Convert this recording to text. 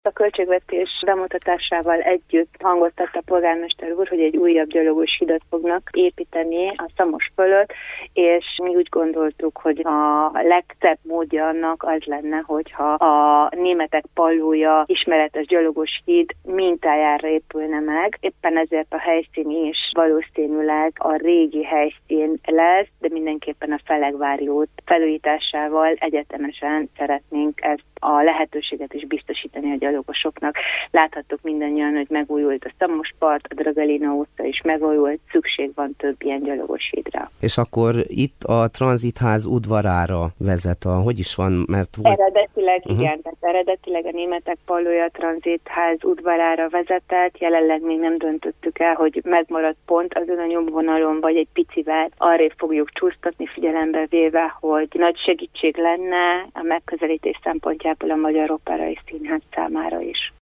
A költségvetés bemutatásával együtt hangoztatta a polgármester úr, hogy egy újabb gyalogos hidat fognak építeni a Szamos fölött, és mi úgy gondoltuk, hogy a legszebb módja annak az lenne, hogyha a németek pallója ismeretes gyalogos híd mintájára épülne meg. Éppen ezért a helyszín is valószínűleg a régi helyszín lesz, de mindenképpen a Felegvári út felújításával egyetemesen szeretnénk ezt a lehetőséget is biztosítani a gyalogosoknak. Láthattuk mindannyian, hogy megújult a Szamos part, a Dragalina utca is megújult, szükség van több ilyen gyalogos hídra. És akkor itt a tranzitház udvarára vezet hogy is van? Eredetileg igen, tehát eredetileg a németek pallója a tranzitház udvarára vezetett, jelenleg még nem döntöttük el, hogy megmaradt pont azon a nyomvonalon, vagy egy picivel arrébb fogjuk csúsztatni, figyelembe véve, hogy nagy segítség lenne a megközelítés szempontjából a Magyar Operai Színház számára is.